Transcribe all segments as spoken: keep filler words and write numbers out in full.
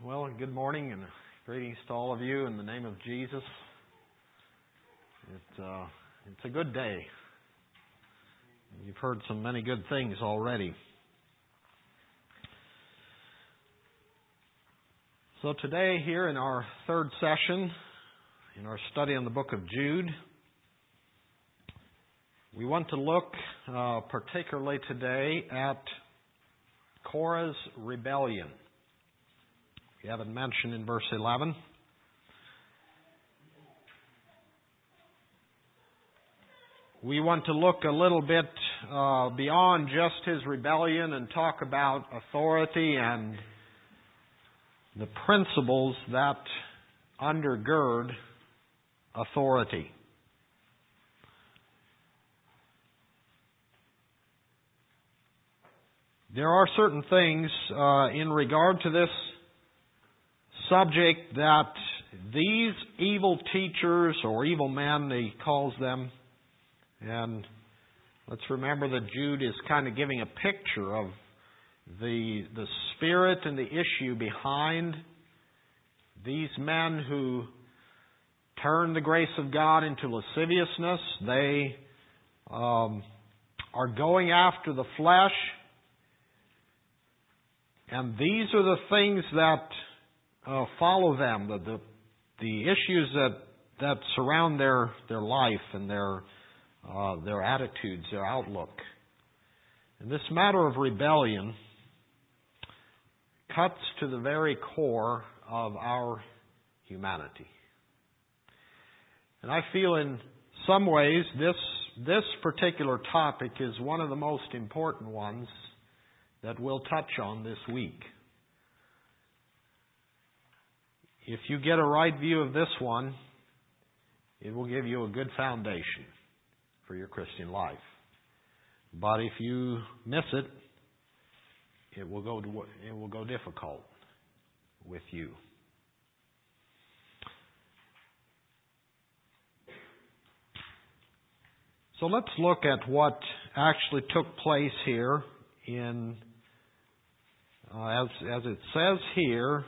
Well, good morning and greetings to all of you in the name of Jesus. It, uh, it's a good day. You've heard some many good things already. So today, here in our third session, in our study on the book of Jude, we want to look uh, particularly today at Korah's rebellion. We have it mentioned in verse eleven. We want to look a little bit uh, beyond just his rebellion and talk about authority and the principles that undergird authority. There are certain things uh, in regard to this subject that these evil teachers or evil men, he calls them, and let's remember that Jude is kind of giving a picture of the the spirit and the issue behind these men who turn the grace of God into lasciviousness. They um, are going after the flesh, and these are the things that Uh, follow them, the, the the issues that that surround their their life and their uh, their attitudes, their outlook. And this matter of rebellion cuts to the very core of our humanity. And I feel in some ways this this particular topic is one of the most important ones that we'll touch on this week. If you get a right view of this one, it will give you a good foundation for your Christian life. But if you miss it, it will go it will go difficult with you. So let's look at what actually took place here in uh, as as it says here.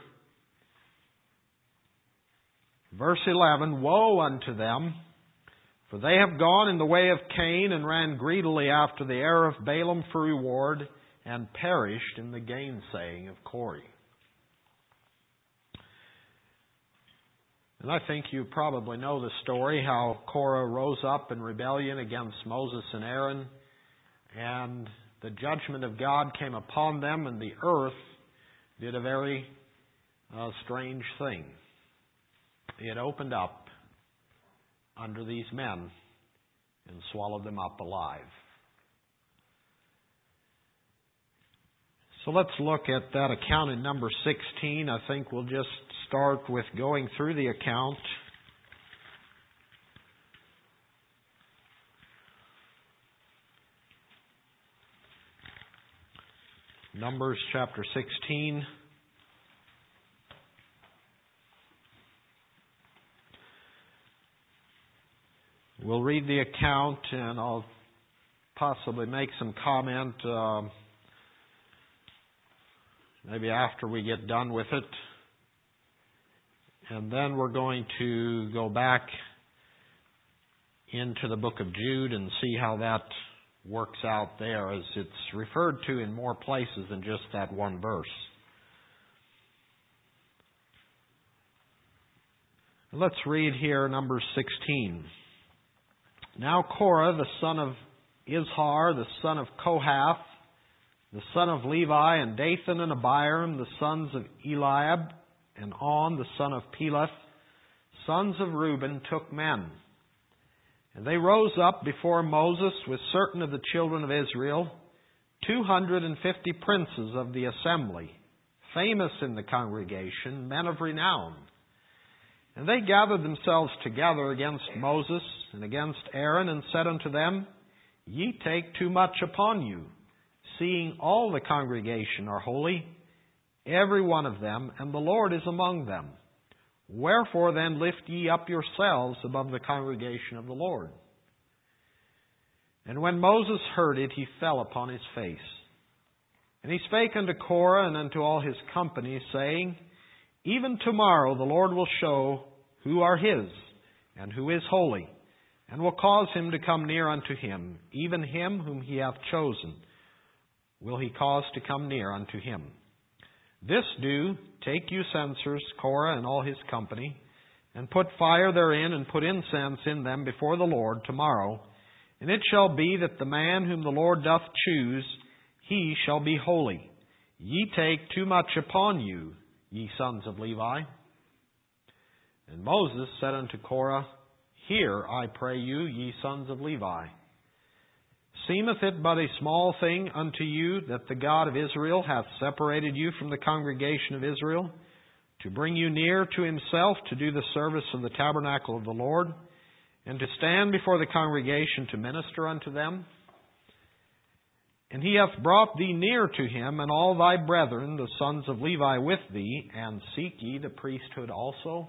Verse eleven, Woe unto them, for they have gone in the way of Cain and ran greedily after the heir of Balaam for reward and perished in the gainsaying of Korah. And I think you probably know the story, how Korah rose up in rebellion against Moses and Aaron, and the judgment of God came upon them, and the earth did a very uh, strange thing. It opened up under these men and swallowed them up alive. So let's look at that account in number sixteen. I think we'll just start with going through the account. Numbers chapter sixteen. We'll read the account and I'll possibly make some comment uh, maybe after we get done with it. And then we're going to go back into the book of Jude and see how that works out there, as it's referred to in more places than just that one verse. Let's read here Numbers sixteen. Now Korah, the son of Izhar, the son of Kohath, the son of Levi, and Dathan and Abiram, the sons of Eliab, and On, the son of Peleth, sons of Reuben, took men. And they rose up before Moses with certain of the children of Israel, two hundred and fifty princes of the assembly, famous in the congregation, men of renown. And they gathered themselves together against Moses and against Aaron, and said unto them, Ye take too much upon you, seeing all the congregation are holy, every one of them, and the Lord is among them. Wherefore then lift ye up yourselves above the congregation of the Lord. And when Moses heard it, he fell upon his face. And he spake unto Korah and unto all his company, saying, Even tomorrow the Lord will show who are His, and who is holy, and will cause him to come near unto Him. Even him whom He hath chosen will He cause to come near unto Him. This do, take you censers, Korah and all his company, and put fire therein, and put incense in them before the Lord tomorrow. And it shall be that the man whom the Lord doth choose, he shall be holy. Ye take too much upon you, ye sons of Levi. And Moses said unto Korah, Hear, I pray you, ye sons of Levi. Seemeth it but a small thing unto you that the God of Israel hath separated you from the congregation of Israel, to bring you near to Himself to do the service of the tabernacle of the Lord, and to stand before the congregation to minister unto them? And He hath brought thee near to Him, and all thy brethren, the sons of Levi, with thee, and seek ye the priesthood also?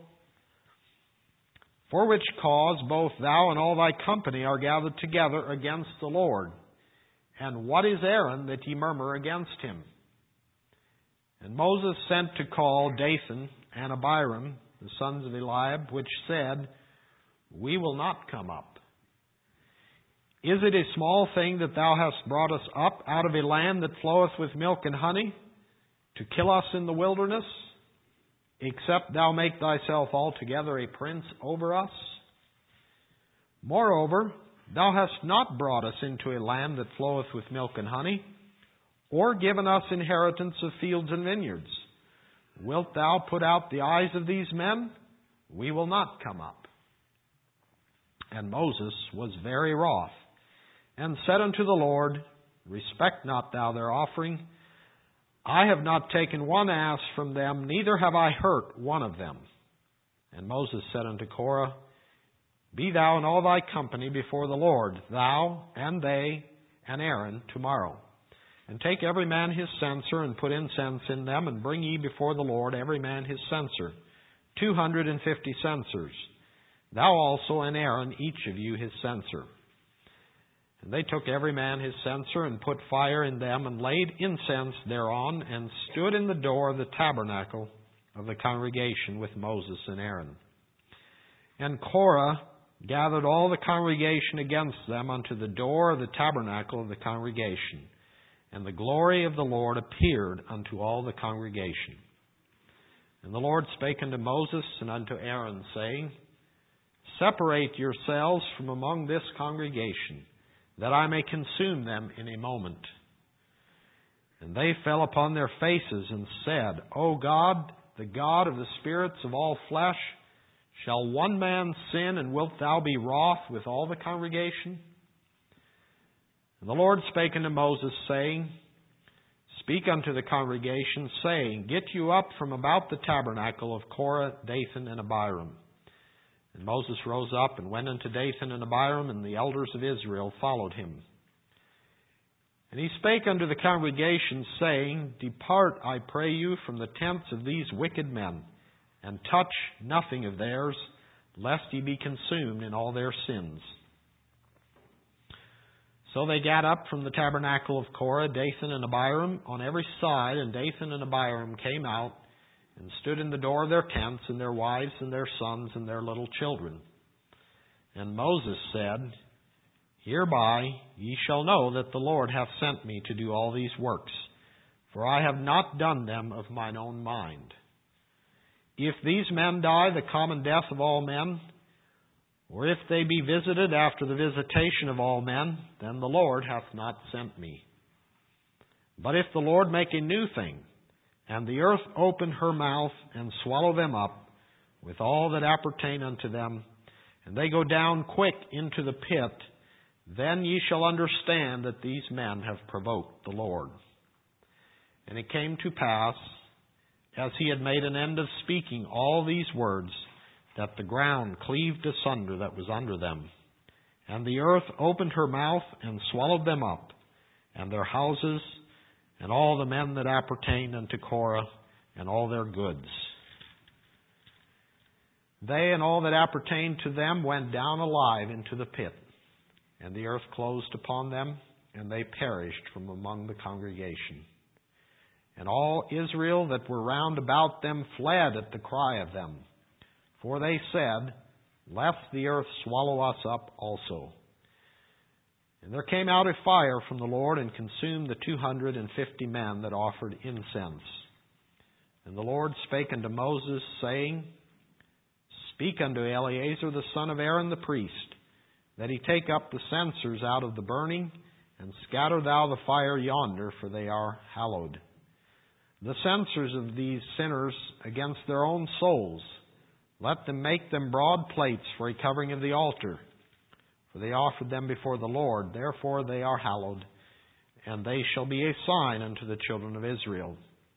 For which cause both thou and all thy company are gathered together against the Lord. And what is Aaron that ye murmur against him? And Moses sent to call Dathan and Abiram, the sons of Eliab, which said, We will not come up. Is it a small thing that thou hast brought us up out of a land that floweth with milk and honey, to kill us in the wilderness? Except thou make thyself altogether a prince over us? Moreover, thou hast not brought us into a land that floweth with milk and honey, or given us inheritance of fields and vineyards. Wilt thou put out the eyes of these men? We will not come up. And Moses was very wroth, and said unto the Lord, Respect not thou their offering. I have not taken one ass from them, neither have I hurt one of them. And Moses said unto Korah, Be thou and all thy company before the Lord, thou and they and Aaron, tomorrow. And take every man his censer, and put incense in them, and bring ye before the Lord every man his censer, two hundred and fifty censers. Thou also and Aaron, each of you his censer. And they took every man his censer, and put fire in them, and laid incense thereon, and stood in the door of the tabernacle of the congregation with Moses and Aaron. And Korah gathered all the congregation against them unto the door of the tabernacle of the congregation. And the glory of the Lord appeared unto all the congregation. And the Lord spake unto Moses and unto Aaron, saying, Separate yourselves from among this congregation, that I may consume them in a moment. And they fell upon their faces and said, O God, the God of the spirits of all flesh, shall one man sin, and wilt thou be wroth with all the congregation? And the Lord spake unto Moses, saying, Speak unto the congregation, saying, Get you up from about the tabernacle of Korah, Dathan, and Abiram. And Moses rose up and went unto Dathan and Abiram, and the elders of Israel followed him. And he spake unto the congregation, saying, Depart, I pray you, from the tents of these wicked men, and touch nothing of theirs, lest ye be consumed in all their sins. So they gat up from the tabernacle of Korah, Dathan, and Abiram on every side, and Dathan and Abiram came out, and stood in the door of their tents, and their wives, and their sons, and their little children. And Moses said, Hereby ye shall know that the Lord hath sent me to do all these works, for I have not done them of mine own mind. If these men die the common death of all men, or if they be visited after the visitation of all men, then the Lord hath not sent me. But if the Lord make a new thing, and the earth open her mouth, and swallow them up, with all that appertain unto them, and they go down quick into the pit, then ye shall understand that these men have provoked the Lord. And it came to pass, as he had made an end of speaking all these words, that the ground cleaved asunder that was under them, and the earth opened her mouth, and swallowed them up, and their houses, and all the men that appertained unto Korah, and all their goods. They and all that appertained to them went down alive into the pit, and the earth closed upon them, and they perished from among the congregation. And all Israel that were round about them fled at the cry of them. For they said, Lest the earth swallow us up also. And there came out a fire from the Lord and consumed the two hundred and fifty men that offered incense. And the Lord spake unto Moses, saying, Speak unto Eleazar the son of Aaron the priest, that he take up the censers out of the burning, and scatter thou the fire yonder, for they are hallowed. The censers of these sinners against their own souls, let them make them broad plates for a covering of the altar. For they offered them before the Lord, therefore they are hallowed, and they shall be a sign unto the children of Israel.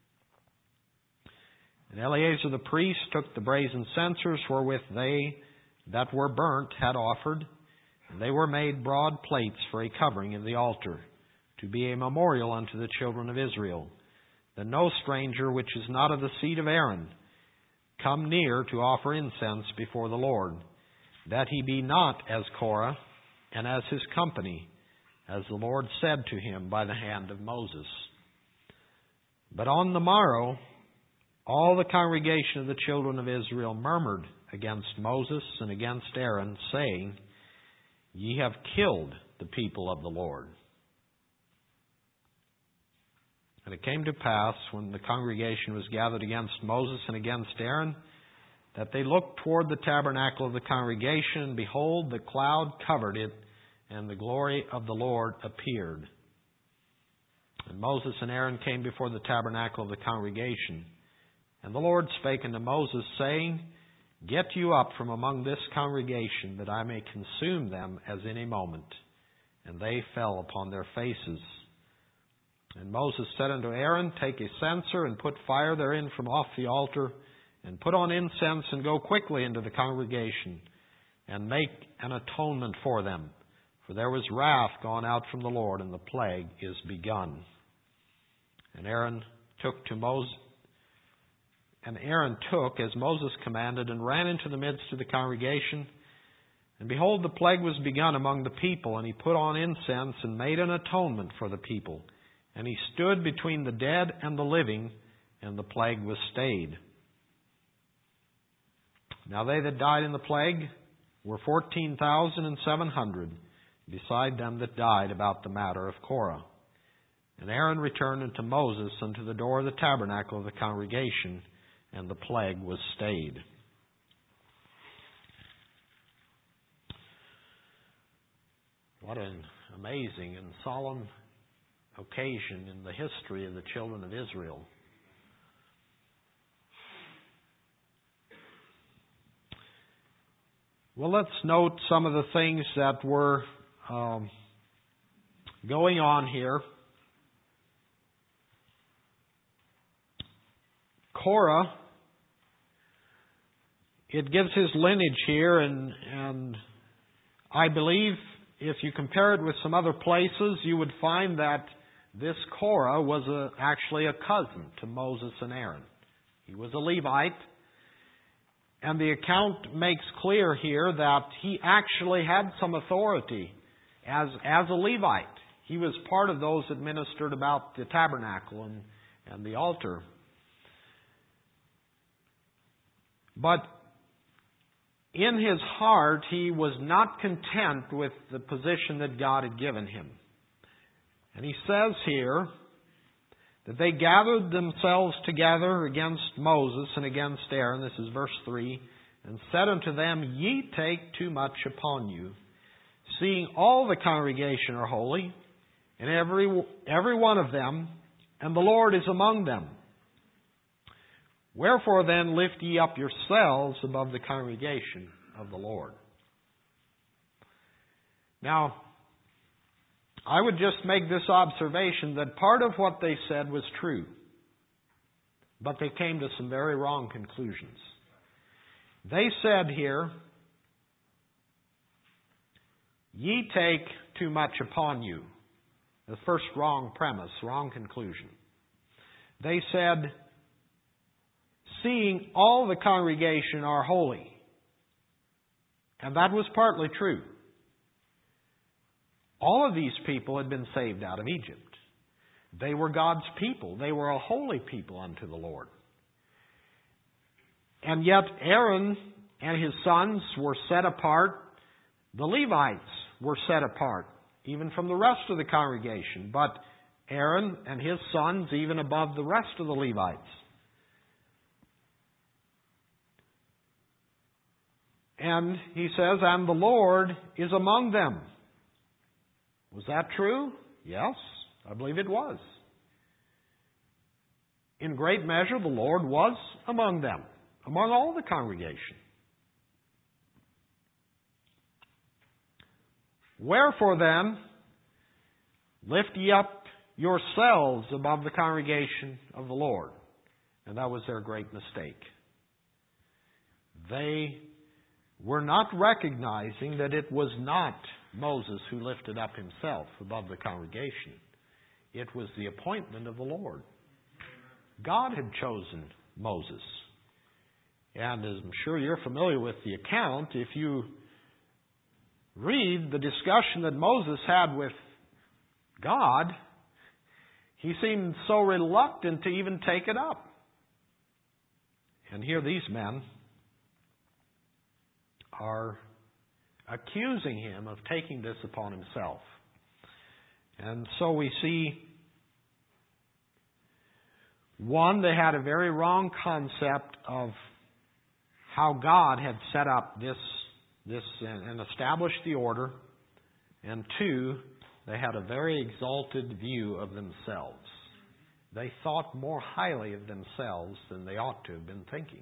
And Eleazar the priest took the brazen censers wherewith they that were burnt had offered, and they were made broad plates for a covering of the altar, to be a memorial unto the children of Israel, that no stranger which is not of the seed of Aaron come near to offer incense before the Lord, that he be not as Korah and as his company, as the Lord said to him by the hand of Moses. But on the morrow, all the congregation of the children of Israel murmured against Moses and against Aaron, saying, Ye have killed the people of the Lord. And it came to pass, when the congregation was gathered against Moses and against Aaron, that they looked toward the tabernacle of the congregation, and behold, the cloud covered it, and the glory of the Lord appeared. And Moses and Aaron came before the tabernacle of the congregation. And the Lord spake unto Moses, saying, Get you up from among this congregation, that I may consume them as in a moment. And they fell upon their faces. And Moses said unto Aaron, Take a censer, and put fire therein from off the altar, and put on incense, and go quickly into the congregation, and make an atonement for them. For there was wrath gone out from the Lord, and the plague is begun. And Aaron took to Moses, and Aaron took, as Moses commanded, and ran into the midst of the congregation. And behold, the plague was begun among the people, and he put on incense, and made an atonement for the people. And he stood between the dead and the living, and the plague was stayed. Now they that died in the plague were fourteen thousand and seven hundred, beside them that died about the matter of Korah. And Aaron returned unto Moses unto the door of the tabernacle of the congregation, and the plague was stayed. What an amazing and solemn occasion in the history of the children of Israel. Well, let's note some of the things that were um, going on here. Korah, it gives his lineage here, and, and I believe if you compare it with some other places, you would find that this Korah was a, actually a cousin to Moses and Aaron. He was a Levite, and the account makes clear here that he actually had some authority as, as a Levite. He was part of those that ministered about the tabernacle and, and the altar. But in his heart, he was not content with the position that God had given him. And he says here that they gathered themselves together against Moses and against Aaron, this is verse three, and said unto them, Ye take too much upon you, seeing all the congregation are holy, and every, every one of them, and the Lord is among them. Wherefore then lift ye up yourselves above the congregation of the Lord. Now, I would just make this observation that part of what they said was true, but they came to some very wrong conclusions. They said here, Ye take too much upon you. The first wrong premise, wrong conclusion. They said, Seeing all the congregation are holy. And that was partly true. All of these people had been saved out of Egypt. They were God's people. They were a holy people unto the Lord. And yet Aaron and his sons were set apart. The Levites were set apart, even from the rest of the congregation. But Aaron and his sons, even above the rest of the Levites. And he says, and the Lord is among them. Was that true? Yes, I believe it was. In great measure, the Lord was among them, among all the congregation. Wherefore then, lift ye up yourselves above the congregation of the Lord. And that was their great mistake. They were not recognizing that it was not Moses who lifted up himself above the congregation. It was the appointment of the Lord. God had chosen Moses. And as I'm sure you're familiar with the account, if you read the discussion that Moses had with God, he seemed so reluctant to even take it up. And here these men are accusing him of taking this upon himself. And so we see, one, they had a very wrong concept of how God had set up this, this and established the order. And two, they had a very exalted view of themselves. They thought more highly of themselves than they ought to have been thinking.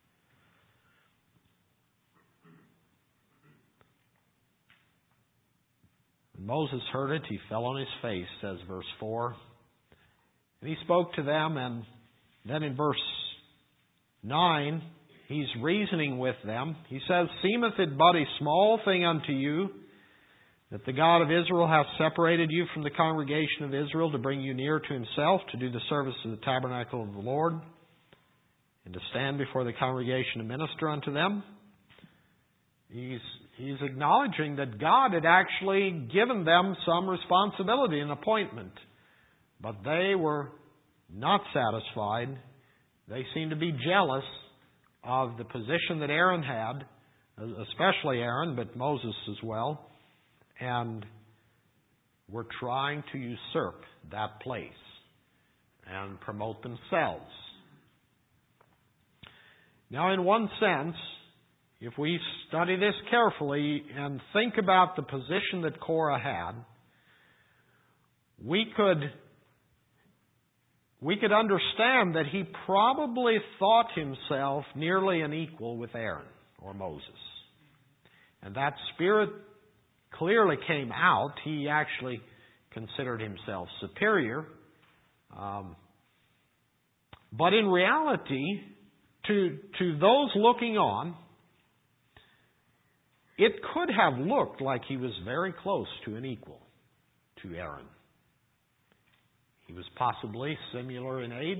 When Moses heard it, he fell on his face, says verse four. And he spoke to them, and then in verse nine, he's reasoning with them. He says, seemeth it but a small thing unto you, that the God of Israel hath separated you from the congregation of Israel to bring you near to himself, to do the service of the tabernacle of the Lord, and to stand before the congregation and minister unto them. He's, he's acknowledging that God had actually given them some responsibility and appointment. But they were not satisfied. They seemed to be jealous of the position that Aaron had, especially Aaron, but Moses as well, and were trying to usurp that place and promote themselves. Now, in one sense, if we study this carefully and think about the position that Korah had, we could we could understand that he probably thought himself nearly an equal with Aaron or Moses. And that spirit clearly came out. He actually considered himself superior. Um, but in reality, to, to those looking on, it could have looked like he was very close to an equal to Aaron. He was possibly similar in age.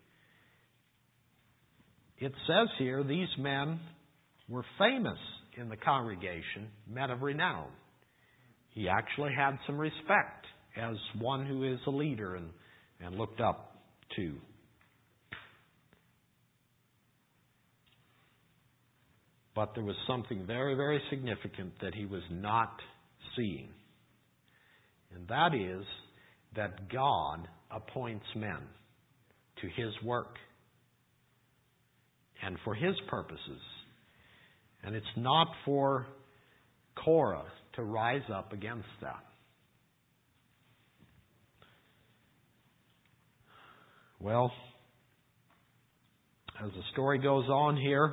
It says here these men were famous in the congregation, men of renown. He actually had some respect as one who is a leader and, and looked up to. But there was something very, very significant that he was not seeing. And that is that God appoints men to his work and for his purposes. And it's not for Korah to rise up against that. Well, as the story goes on here,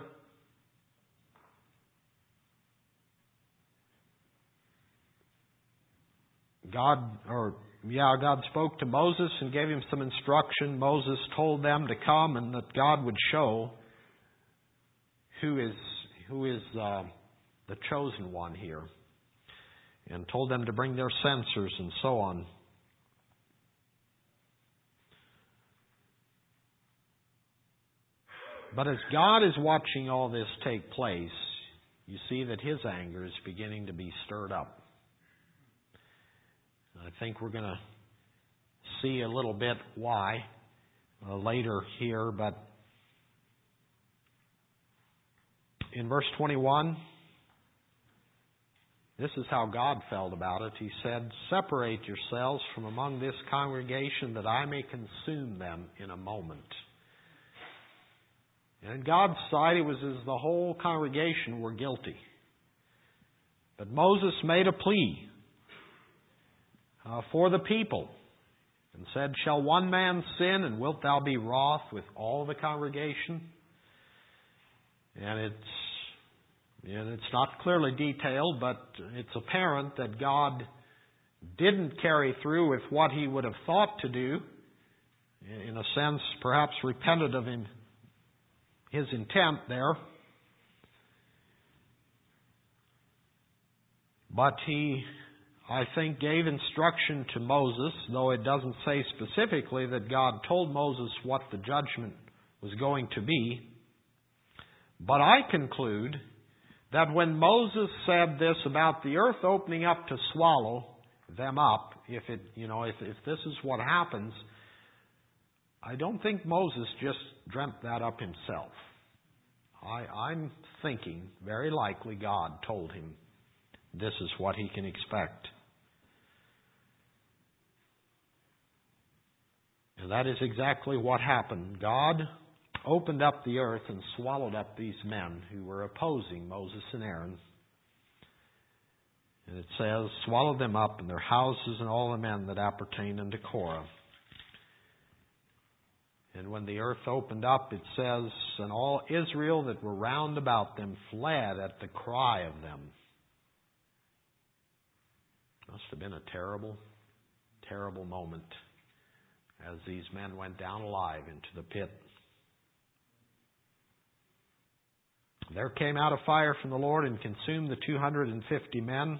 God, or yeah, God spoke to Moses and gave him some instruction. Moses told them to come and that God would show who is who is uh, the chosen one here, and told them to bring their censers and so on. But as God is watching all this take place, you see that his anger is beginning to be stirred up. I think we're going to see a little bit why uh, later here, but in verse twenty-one, this is how God felt about it. He said, "Separate yourselves from among this congregation that I may consume them in a moment." And in God's sight, it was as the whole congregation were guilty. But Moses made a plea uh, for the people and said, "Shall one man sin, and wilt thou be wroth with all the congregation?" And it's And it's not clearly detailed, but it's apparent that God didn't carry through with what He would have thought to do. In a sense, perhaps repented of him, His intent there. But He, I think, gave instruction to Moses, though it doesn't say specifically that God told Moses what the judgment was going to be. But I conclude that when Moses said this about the earth opening up to swallow them up, if it, you know, if, if this is what happens, I don't think Moses just dreamt that up himself. I, I'm thinking very likely God told him this is what he can expect. And that is exactly what happened. God opened up the earth and swallowed up these men who were opposing Moses and Aaron. And it says, swallowed them up and their houses and all the men that appertain unto Korah. And when the earth opened up, it says, and all Israel that were round about them fled at the cry of them. Must have been a terrible, terrible moment as these men went down alive into the pit. There came out a fire from the Lord and consumed the two hundred fifty men.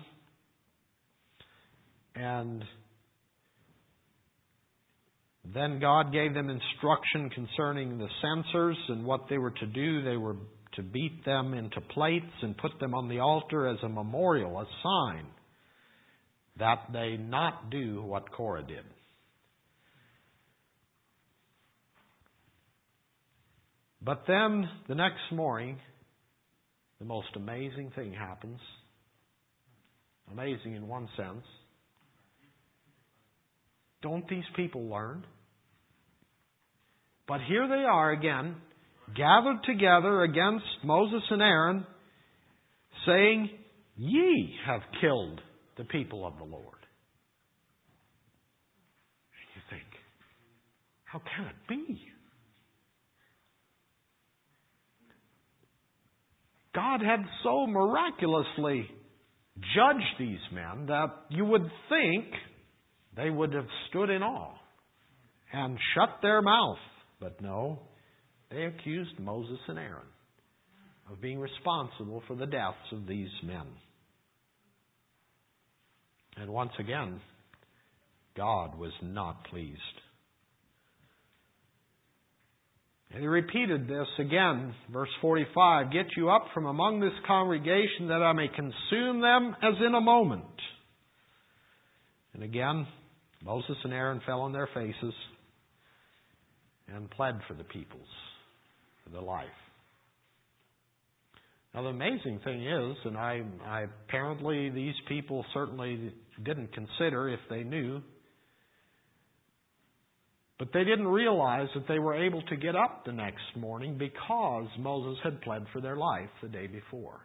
And then God gave them instruction concerning the censers and what they were to do. They were to beat them into plates and put them on the altar as a memorial, a sign that they not do what Korah did. But then the next morning, the most amazing thing happens. Amazing in one sense. Don't these people learn? But here they are again, gathered together against Moses and Aaron, saying, "Ye have killed the people of the Lord." And you think, how can it be? God had so miraculously judged these men that you would think they would have stood in awe and shut their mouth. But no, they accused Moses and Aaron of being responsible for the deaths of these men. And once again, God was not pleased. And he repeated this again, verse forty-five, "Get you up from among this congregation that I may consume them as in a moment." And again, Moses and Aaron fell on their faces and pled for the peoples, for their life. Now the amazing thing is, and I, I apparently these people certainly didn't consider if they knew, but they didn't realize that they were able to get up the next morning because Moses had pled for their life the day before.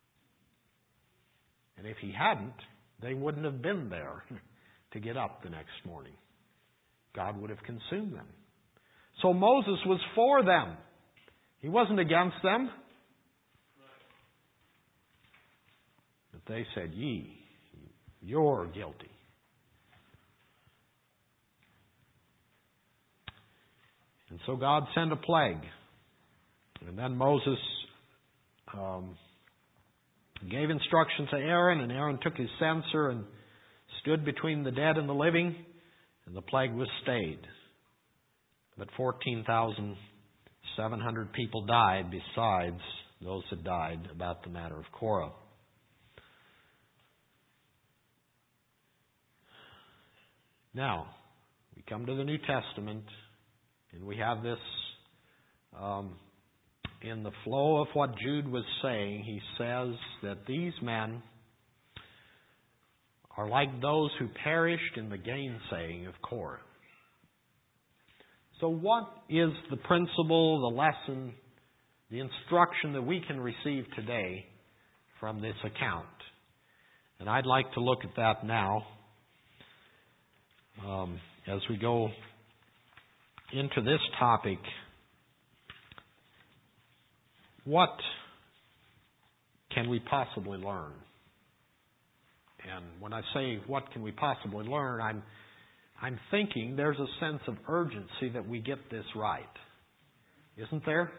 And if he hadn't, they wouldn't have been there to get up the next morning. God would have consumed them. So Moses was for them. He wasn't against them. But they said, "Ye, you're guilty." And so God sent a plague. And then Moses um, gave instruction to Aaron, and Aaron took his censer and stood between the dead and the living, and the plague was stayed. But fourteen thousand seven hundred people died besides those that died about the matter of Korah. Now, we come to the New Testament, and we have this um, in the flow of what Jude was saying. He says that these men are like those who perished in the gainsaying of Korah. So what is the principle, the lesson, the instruction that we can receive today from this account? And I'd like to look at that now um, as we go into this topic. What can we possibly learn? And when I say what can we possibly learn, I'm I'm thinking there's a sense of urgency that we get this right. Isn't there?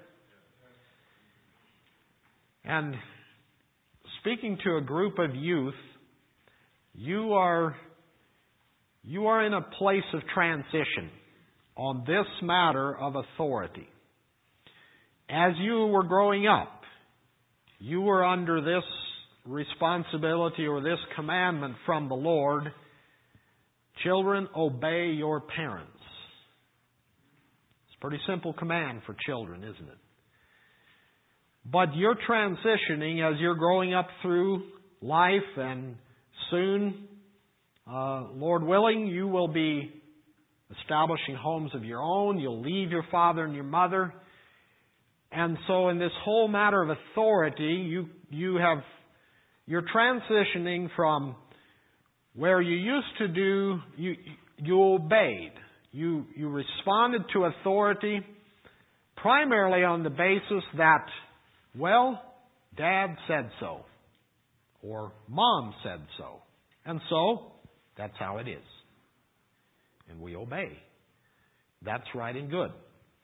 And speaking to a group of youth, you are you are in a place of transition on this matter of authority. As you were growing up, you were under this responsibility or this commandment from the Lord: children, obey your parents. It's a pretty simple command for children, isn't it? But you're transitioning as you're growing up through life, and soon, uh, Lord willing, you will be establishing homes of your own. You'll leave your father and your mother. And so in this whole matter of authority, you you have you're transitioning from where you used to do, you you obeyed. You you responded to authority primarily on the basis that, well, Dad said so, or Mom said so. And so, that's how it is. And we obey. That's right and good.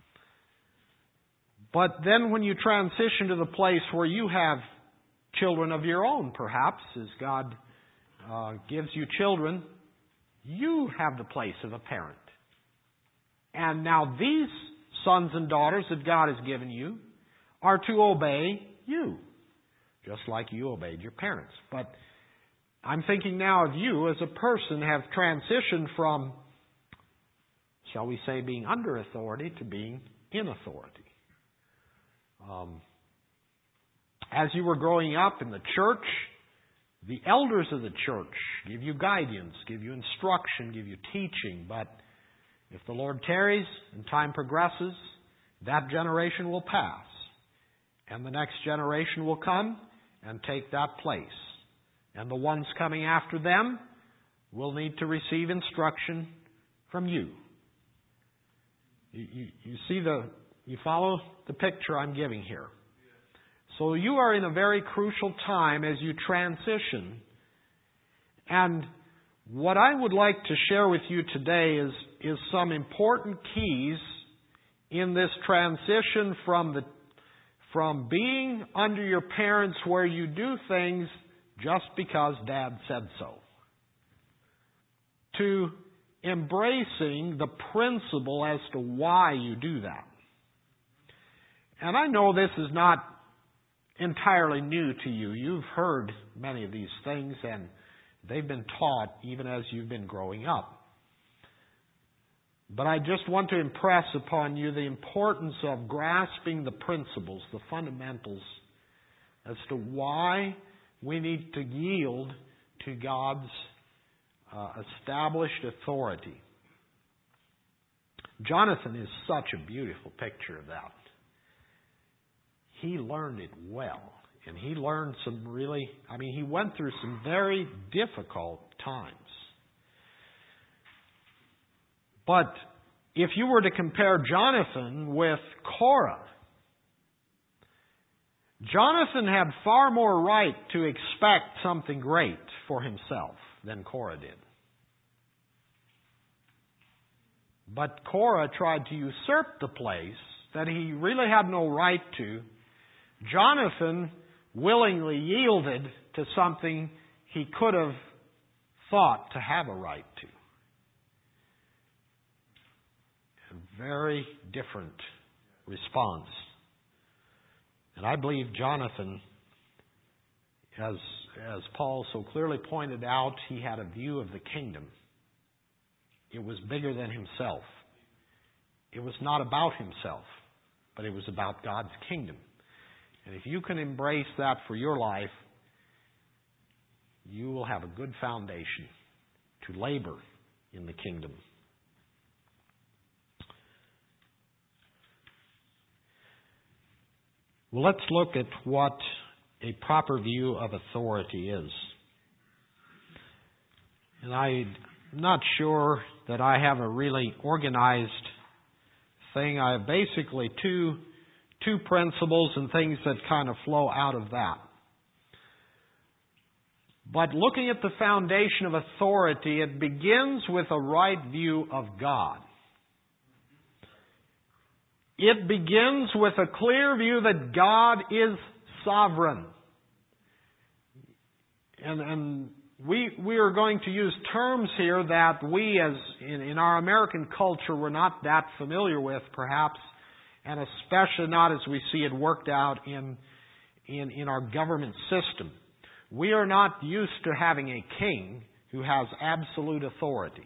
But then when you transition to the place where you have children of your own, perhaps, as God uh, gives you children, you have the place of a parent. And now these sons and daughters that God has given you are to obey you, just like you obeyed your parents. But I'm thinking now of you as a person have transitioned from, shall we say, being under authority to being in authority. Um, as you were growing up in the church, the elders of the church give you guidance, give you instruction, give you teaching. But if the Lord tarries and time progresses, that generation will pass. And the next generation will come and take that place. And the ones coming after them will need to receive instruction from you. You, you, you see the, you follow the picture I'm giving here. So you are in a very crucial time as you transition. And what I would like to share with you today is, is some important keys in this transition from the from being under your parents where you do things just because Dad said so, to embracing the principle as to why you do that. And I know this is not entirely new to you. You've heard many of these things, and they've been taught even as you've been growing up. But I just want to impress upon you the importance of grasping the principles, the fundamentals, as to why we need to yield to God's uh, established authority. Jonathan is such a beautiful picture of that. He learned it well. And he learned some really, I mean, he went through some very difficult times. But if you were to compare Jonathan with Korah, Jonathan had far more right to expect something great for himself than Korah did. But Korah tried to usurp the place that he really had no right to. Jonathan willingly yielded to something he could have thought to have a right to. A very different response. And I believe Jonathan, as, as Paul so clearly pointed out, he had a view of the kingdom. It was bigger than himself. It was not about himself, but it was about God's kingdom. And if you can embrace that for your life, you will have a good foundation to labor in the kingdom. Well, let's look at what a proper view of authority is. And I'm not sure that I have a really organized thing. I have basically two, two principles and things that kind of flow out of that. But looking at the foundation of authority, it begins with a right view of God. It begins with a clear view that God is sovereign. And, and we, we are going to use terms here that we, as in, in our American culture, we're not that familiar with, perhaps, and especially not as we see it worked out in, in, in our government system. We are not used to having a king who has absolute authority.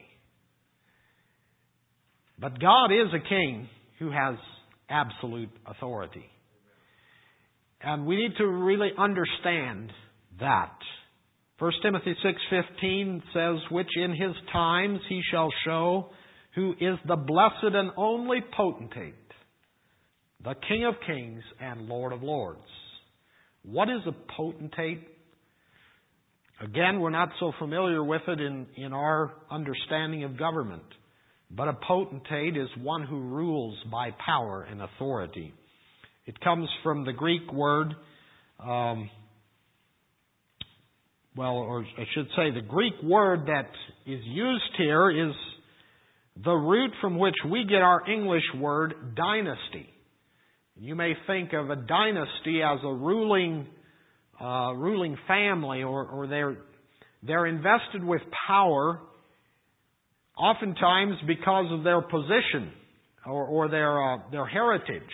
But God is a king who has absolute authority. And we need to really understand that. First Timothy six fifteen says, which in his times he shall show who is the blessed and only potentate, the King of kings and Lord of lords. What is a potentate? Again, we're not so familiar with it in, in our understanding of government. But a potentate is one who rules by power and authority. It comes from the Greek word, um, well, or I should say the Greek word that is used here is the root from which we get our English word dynasty. You may think of a dynasty as a ruling uh, ruling family, or, or they're they're invested with power, oftentimes because of their position or, or their uh, their heritage.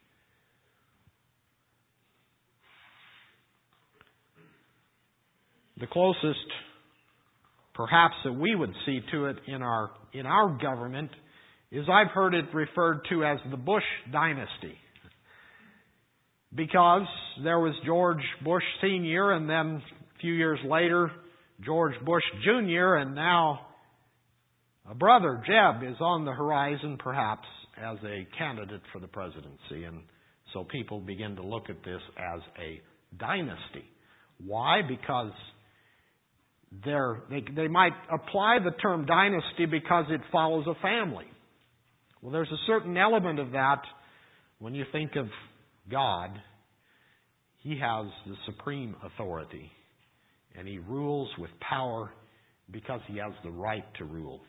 The closest, perhaps, that we would see to it in our in our government is I've heard it referred to as the Bush dynasty. Because there was George Bush Senior and then a few years later George Bush Junior and now a brother, Jeb, is on the horizon perhaps as a candidate for the presidency. And so people begin to look at this as a dynasty. Why? Because they're, they, they might apply the term dynasty because it follows a family. Well, there's a certain element of that when you think of God. He has the supreme authority, and He rules with power because He has the right to rule.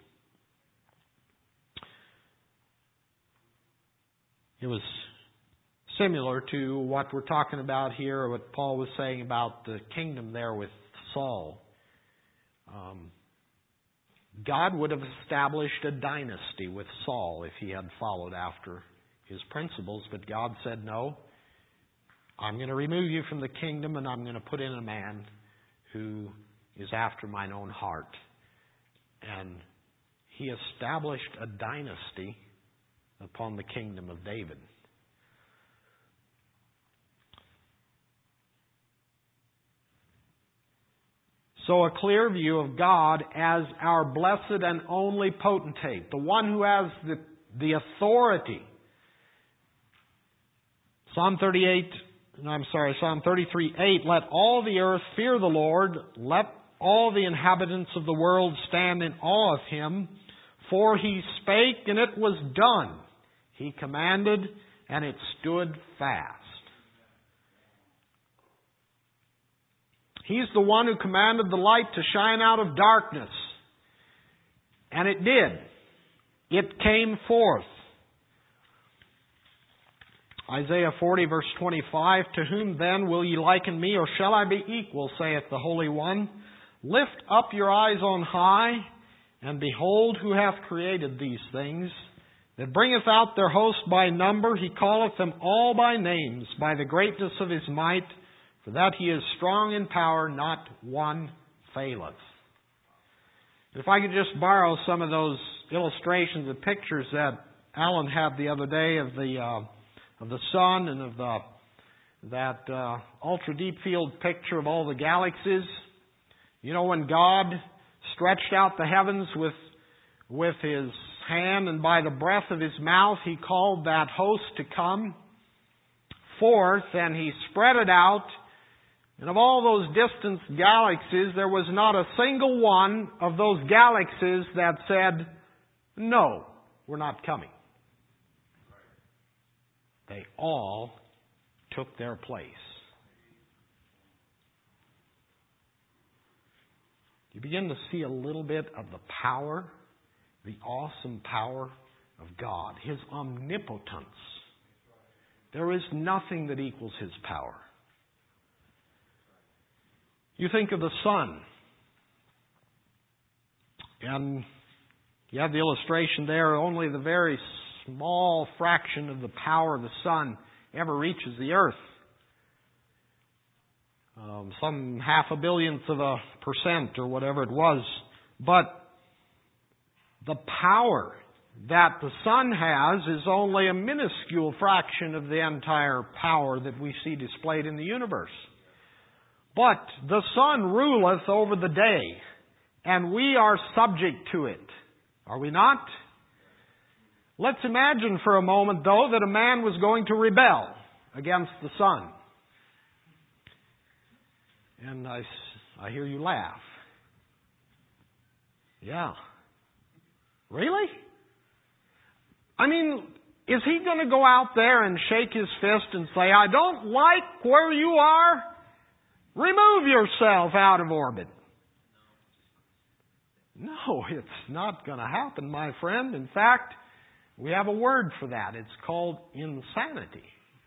It was similar to what we're talking about here, what Paul was saying about the kingdom there with Saul. Um, God would have established a dynasty with Saul if he had followed after his principles, but God said, no, I'm going to remove you from the kingdom and I'm going to put in a man who is after mine own heart. And He established a dynasty upon the kingdom of David. So a clear view of God as our blessed and only potentate, the one who has the, the authority. Psalm thirty-eight, no, I'm sorry, Psalm thirty-three eight, let all the earth fear the Lord, let all the inhabitants of the world stand in awe of Him, for He spake and it was done. He commanded and it stood fast. He's the one who commanded the light to shine out of darkness. And it did. It came forth. Isaiah forty verse twenty-five, to whom then will ye liken me, or shall I be equal, saith the Holy One? Lift up your eyes on high, and behold who hath created these things, that bringeth out their host by number. He calleth them all by names, by the greatness of His might, for that He is strong in power, not one faileth. If I could just borrow some of those illustrations and pictures that Alan had the other day of the uh, of the sun and of the that uh, ultra deep field picture of all the galaxies. You know, when God stretched out the heavens with with His hand, and by the breath of His mouth He called that host to come forth, and He spread it out. And of all those distant galaxies, there was not a single one of those galaxies that said, "No, we're not coming." They all took their place. You begin to see a little bit of the power, the awesome power of God, His omnipotence. There is nothing that equals His power. You think of the sun, and you have the illustration there, only the very small fraction of the power of the sun ever reaches the earth. Um, some half a billionth of a percent or whatever it was. But the power that the sun has is only a minuscule fraction of the entire power that we see displayed in the universe. But the sun ruleth over the day, and we are subject to it. Are we not? Let's imagine for a moment, though, that a man was going to rebel against the sun. And I, I hear you laugh. Yeah. Really? I mean, is he going to go out there and shake his fist and say, "I don't like where you are. Remove yourself out of orbit"? No, it's not going to happen, my friend. In fact, we have a word for that. It's called insanity.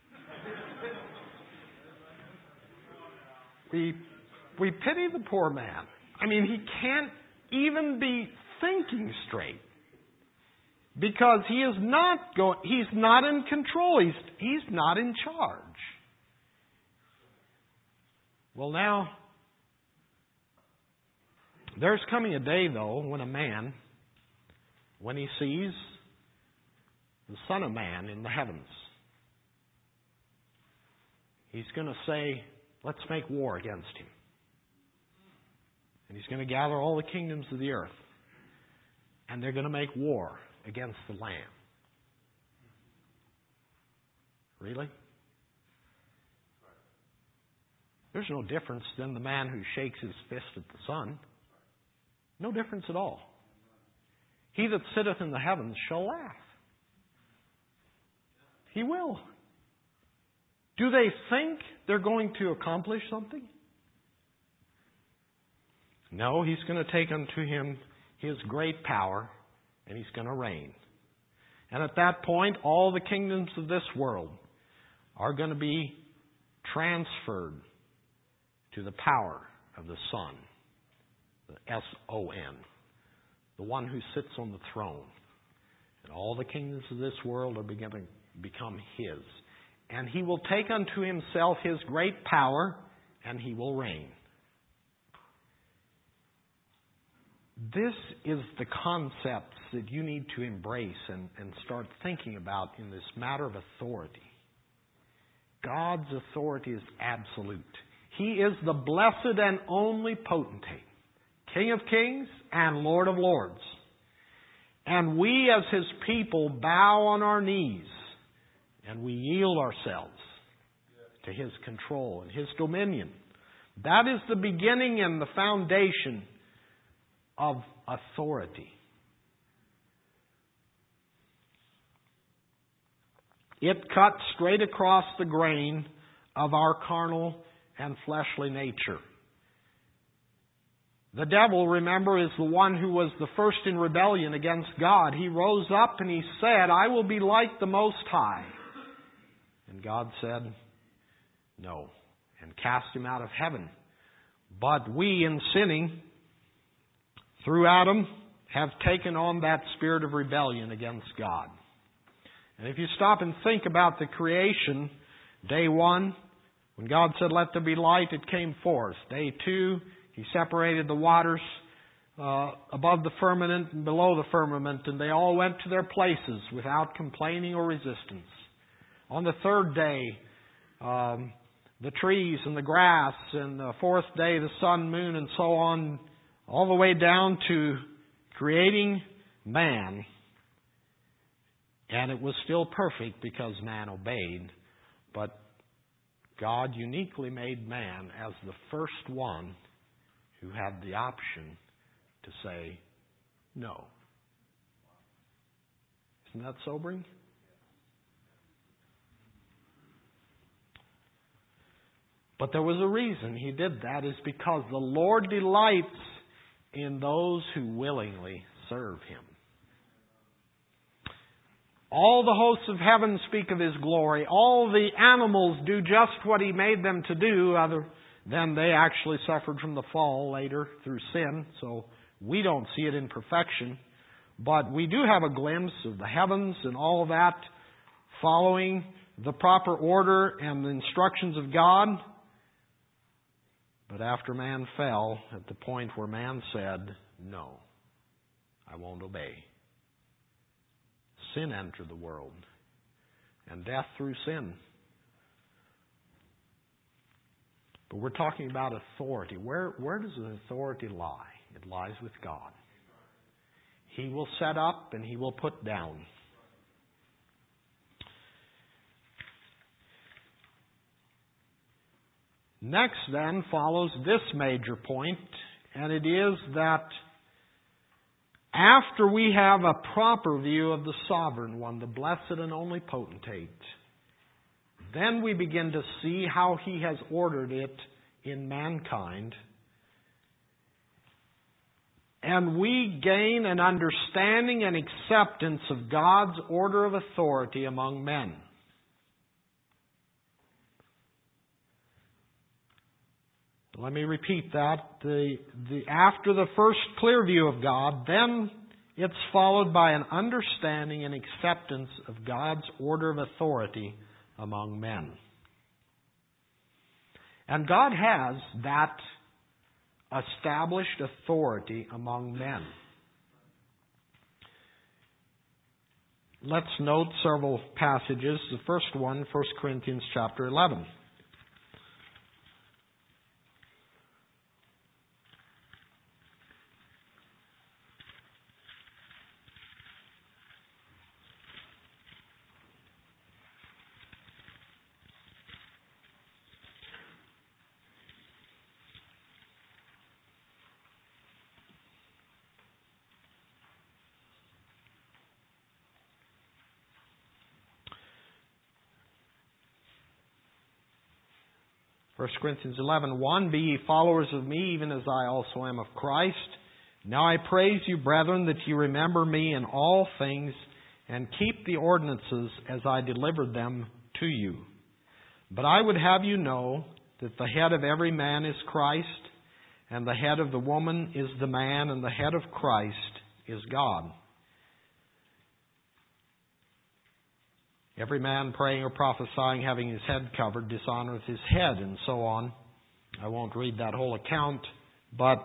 we, we pity the poor man. I mean, he can't even be thinking straight. Because he is not going, he's not in control. He's, he's not in charge. Well, now, there's coming a day, though, when a man, when he sees the Son of Man in the heavens, he's going to say, "Let's make war against him." And he's going to gather all the kingdoms of the earth, and they're going to make war against the Lamb. Really? There's no difference than the man who shakes his fist at the sun. No difference at all. He that sitteth in the heavens shall laugh. He will. Do they think they're going to accomplish something? No, he's going to take unto him his great power, and he's going to reign. And at that point, all the kingdoms of this world are going to be transferred to the power of the Son, the S O N, the one who sits on the throne. And all the kingdoms of this world are beginning to become His. And He will take unto Himself His great power, and He will reign. This is the concepts that you need to embrace and, and start thinking about in this matter of authority. God's authority is absolute. He is the blessed and only potentate, King of kings and Lord of lords. And we as His people bow on our knees and we yield ourselves to His control and His dominion. That is the beginning and the foundation of authority. It cuts straight across the grain of our carnal and fleshly nature. The devil, remember, is the one who was the first in rebellion against God. He rose up and he said, "I will be like the Most High." And God said, "No," and cast him out of heaven. But we, in sinning, through Adam, have taken on that spirit of rebellion against God. And if you stop and think about the creation, day one, when God said, "Let there be light," it came forth. Day two, He separated the waters uh, above the firmament and below the firmament, and they all went to their places without complaining or resistance. On the third day, um, the trees and the grass, and the fourth day, the sun, moon, and so on, all the way down to creating man. And it was still perfect because man obeyed. But God uniquely made man as the first one who had the option to say no. Isn't that sobering? But there was a reason He did that, is because the Lord delights in those who willingly serve Him. All the hosts of heaven speak of His glory. All the animals do just what He made them to do, other than they actually suffered from the fall later through sin. So we don't see it in perfection. But we do have a glimpse of the heavens and all of that following the proper order and the instructions of God. But after man fell, at the point where man said, no, I won't obey, sin entered the world, and death through sin. But we're talking about authority. Where, where does the authority lie? It lies with God. He will set up and He will put down. Next then follows this major point, and it is that after we have a proper view of the Sovereign One, the blessed and only potentate, then we begin to see how He has ordered it in mankind. And we gain an understanding and acceptance of God's order of authority among men. Let me repeat that. The, the, after the first clear view of God, then it's followed by an understanding and acceptance of God's order of authority among men. And God has that established authority among men. Let's note several passages. The first one, First Corinthians chapter eleven. First Corinthians eleven one, be ye followers of me, even as I also am of Christ. Now I praise you, brethren, that you remember me in all things, and keep the ordinances as I delivered them to you. But I would have you know that the head of every man is Christ, and the head of the woman is the man, and the head of Christ is God. Every man praying or prophesying, having his head covered, dishonoreth his head, and so on. I won't read that whole account, but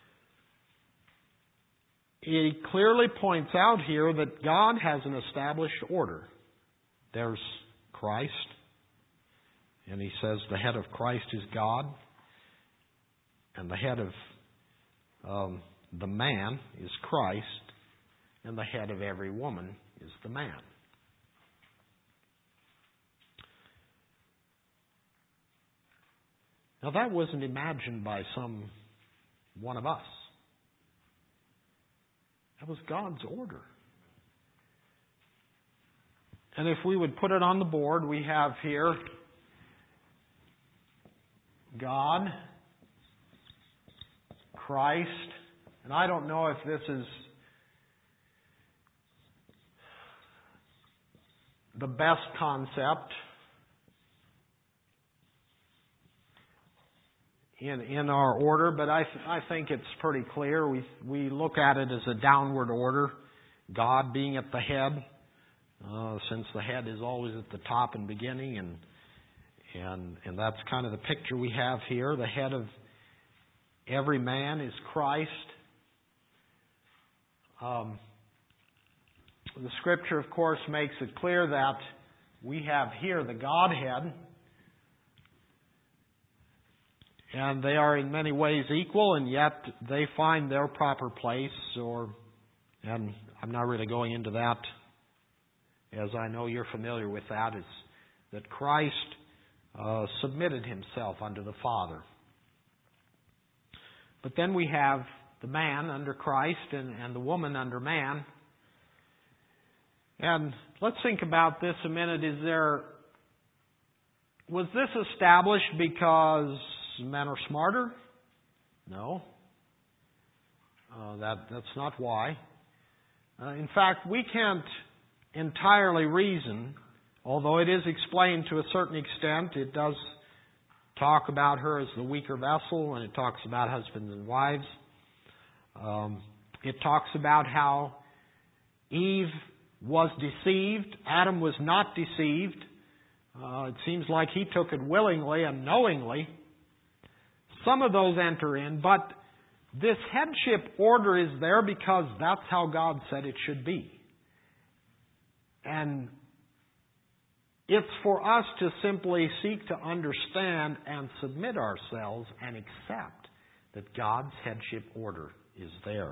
it clearly points out here that God has an established order. There's Christ, and He says the head of Christ is God, and the head of um, the man is Christ, and the head of every woman is the man. Now that wasn't imagined by some one of us. That was God's order. And if we would put it on the board, we have here God, Christ, and I don't know if this is the best concept in in our order, but I th- I think it's pretty clear. We we look at it as a downward order, God being at the head, uh, since the head is always at the top and beginning, and and and that's kind of the picture we have here. The head of every man is Christ, Um, the Scripture, of course, makes it clear that we have here the Godhead, and they are in many ways equal, and yet they find their proper place. Or, and I'm not really going into that, as I know you're familiar with that, is that Christ uh, submitted Himself unto the Father. But then we have the man under Christ and, and the woman under man. And let's think about this a minute. Is there, was this established because men are smarter? No. Uh, that, that's not why. Uh, in fact, we can't entirely reason, although it is explained to a certain extent. It does talk about her as the weaker vessel, and it talks about husbands and wives. Um, it talks about how Eve was deceived. Adam was not deceived. Uh, it seems like he took it willingly and knowingly. Some of those enter in, but this headship order is there because that's how God said it should be. And it's for us to simply seek to understand and submit ourselves and accept that God's headship order is there.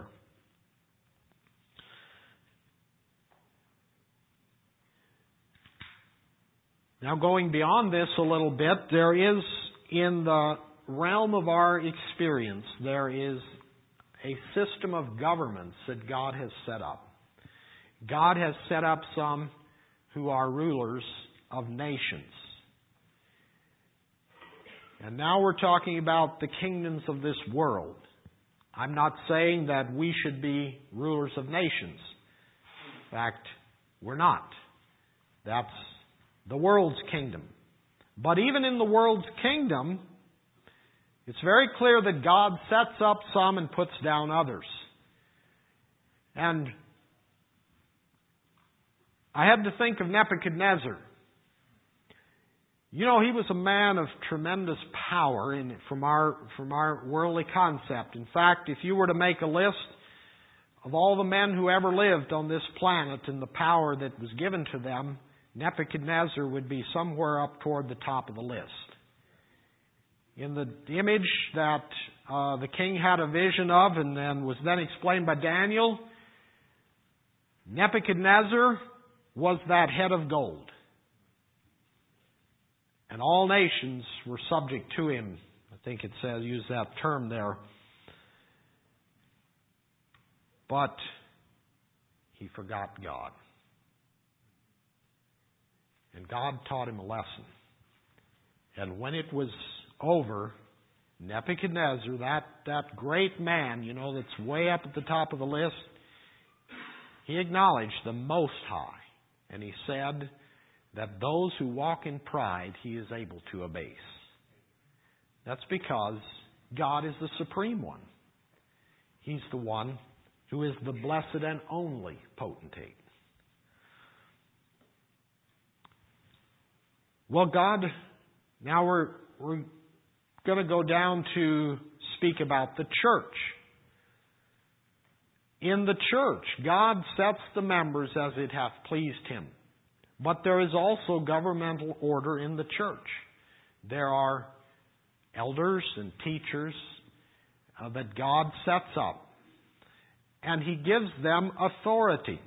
Now, going beyond this a little bit, there is, in the realm of our experience, there is a system of governments that God has set up. God has set up some who are rulers of nations. And now we're talking about the kingdoms of this world. I'm not saying that we should be rulers of nations. In fact, we're not. That's the world's kingdom. But even in the world's kingdom, it's very clear that God sets up some and puts down others. And I had to think of Nebuchadnezzar. You know, he was a man of tremendous power in, from our from our worldly concept. In fact, if you were to make a list of all the men who ever lived on this planet and the power that was given to them, Nebuchadnezzar would be somewhere up toward the top of the list. In the image that uh, the king had a vision of and then was then explained by Daniel, Nebuchadnezzar was that head of gold. And all nations were subject to him. I think it says, use that term there. But he forgot God. And God taught him a lesson. And when it was over, Nebuchadnezzar, that, that great man, you know, that's way up at the top of the list, he acknowledged the Most High. And he said that those who walk in pride, he is able to abase. That's because God is the supreme one. He's the one who is the blessed and only potentate. Well, God, now we're, we're going to go down to speak about the church. In the church, God sets the members as it hath pleased Him. But there is also governmental order in the church. There are elders and teachers uh, that God sets up. And He gives them authority.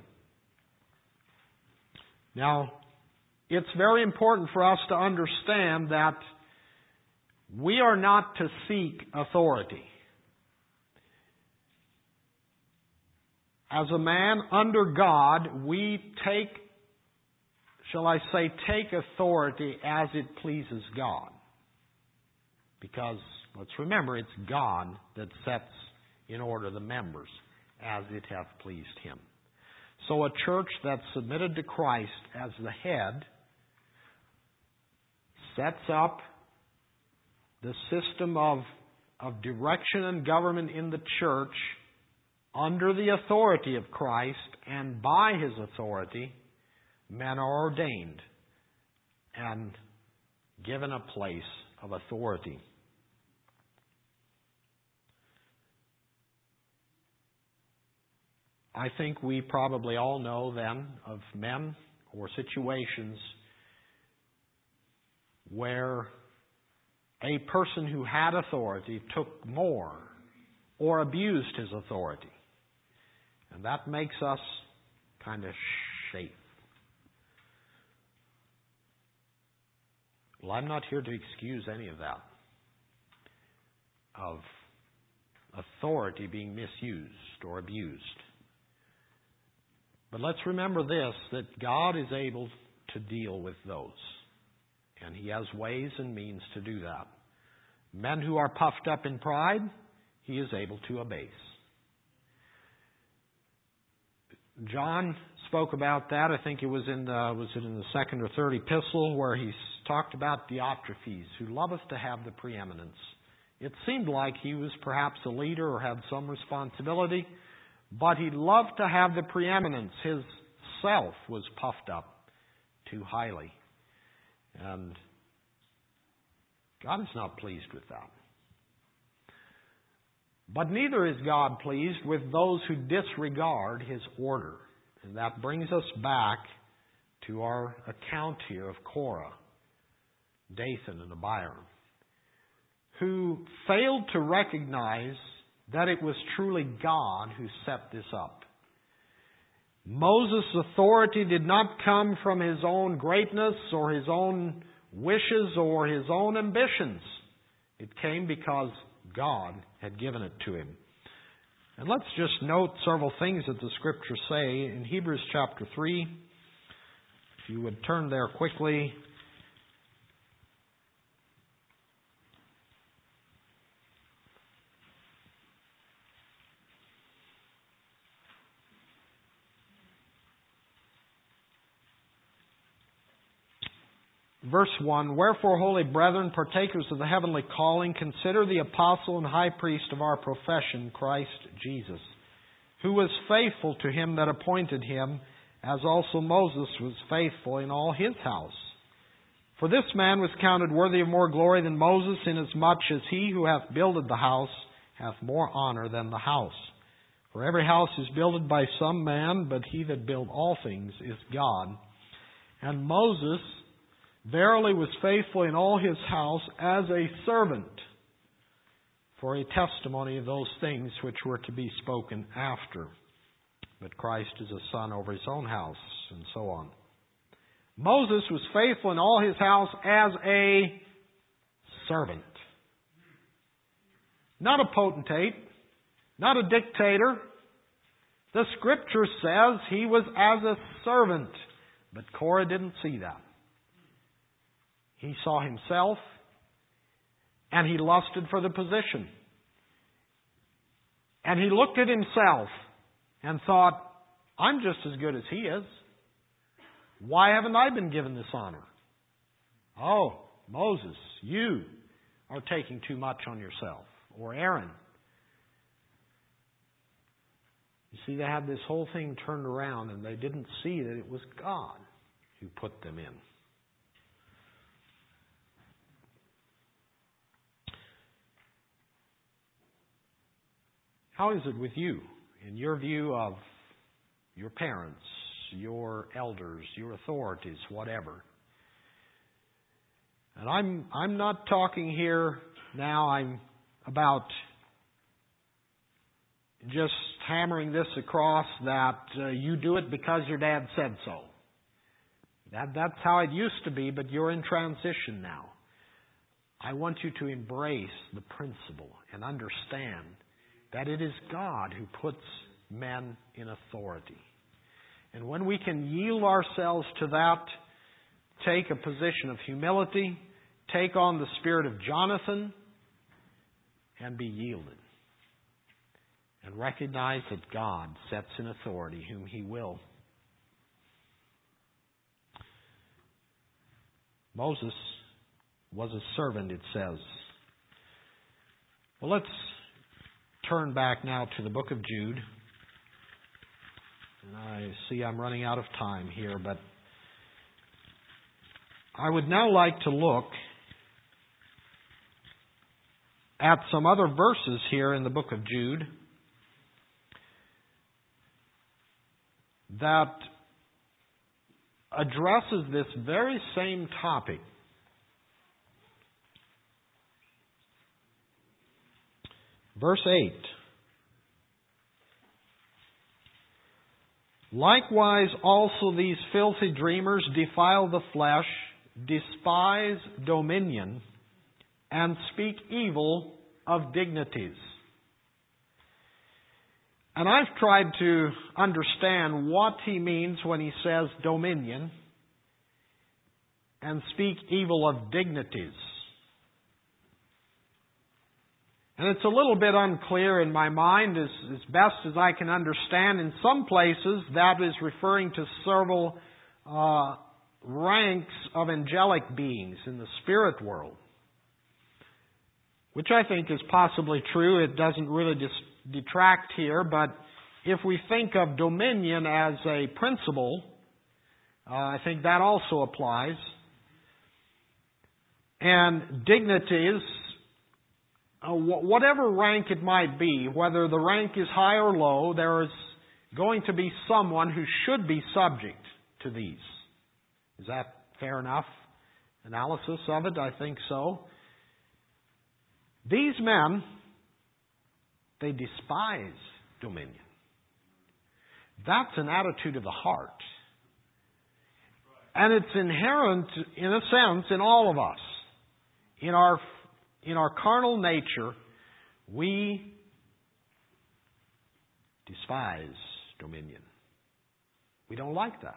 Now, it's very important for us to understand that we are not to seek authority. As a man under God, we take, shall I say, take authority as it pleases God. Because, let's remember, it's God that sets in order the members as it hath pleased Him. So a church that's submitted to Christ as the head sets up the system of, of direction and government in the church under the authority of Christ, and by His authority, men are ordained and given a place of authority. I think we probably all know then of men or situations where a person who had authority took more or abused his authority. And that makes us kind of shake. Well, I'm not here to excuse any of that, of authority being misused or abused. But let's remember this, that God is able to deal with those. And He has ways and means to do that. Men who are puffed up in pride, He is able to abase. John spoke about that. I think it was in the, was it in the second or third epistle where he talked about Diotrephes, who loveth to have the preeminence. It seemed like he was perhaps a leader or had some responsibility, but he loved to have the preeminence. His self was puffed up too highly. And God is not pleased with that. But neither is God pleased with those who disregard His order. And that brings us back to our account here of Korah, Dathan, and Abiram, who failed to recognize that it was truly God who set this up. Moses' authority did not come from his own greatness or his own wishes or his own ambitions. It came because God had given it to him. And let's just note several things that the Scriptures say in Hebrews chapter three. If you would turn there quickly. Verse one, Wherefore, holy brethren, partakers of the heavenly calling, consider the apostle and high priest of our profession, Christ Jesus, who was faithful to him that appointed him, as also Moses was faithful in all his house. For this man was counted worthy of more glory than Moses, inasmuch as he who hath builded the house hath more honor than the house. For every house is builded by some man, but he that built all things is God. And Moses verily was faithful in all his house as a servant, for a testimony of those things which were to be spoken after. But Christ is a son over his own house, and so on. Moses was faithful in all his house as a servant. Not a potentate, not a dictator. The Scripture says he was as a servant. But Korah didn't see that. He saw himself, and he lusted for the position. And he looked at himself and thought, I'm just as good as he is. Why haven't I been given this honor? Oh, Moses, you are taking too much on yourself. Or Aaron. You see, they had this whole thing turned around, and they didn't see that it was God who put them in. How is it with you, in your view of your parents, your elders, your authorities, whatever? And I'm I'm not talking here now I'm about just hammering this across that uh, you do it because your dad said so. That that's how it used to be, but you're in transition now. I want you to embrace the principle and understand that it is God who puts men in authority. And when we can yield ourselves to that, take a position of humility, take on the spirit of Jonathan, and be yielded. And recognize that God sets in authority whom He will. Moses was a servant, it says. Well, let's turn back now to the book of Jude. And I see I'm running out of time here, but I would now like to look at some other verses here in the book of Jude. that addresses this very same topic. Verse eight. Likewise also these filthy dreamers defile the flesh, despise dominion, and speak evil of dignities. And I've tried to understand what he means when he says dominion and speak evil of dignities. And it's a little bit unclear in my mind, as, as best as I can understand. In some places, that is referring to several uh, ranks of angelic beings in the spirit world, which I think is possibly true. It doesn't really dis- detract here, but if we think of dominion as a principle, uh, I think that also applies. And dignities, Uh, whatever rank it might be, whether the rank is high or low, there is going to be someone who should be subject to these. Is that fair enough analysis of it? I think so. These men, they despise dominion. That's an attitude of the heart. And it's inherent, in a sense, in all of us. In our In our carnal nature, we despise dominion. We don't like that.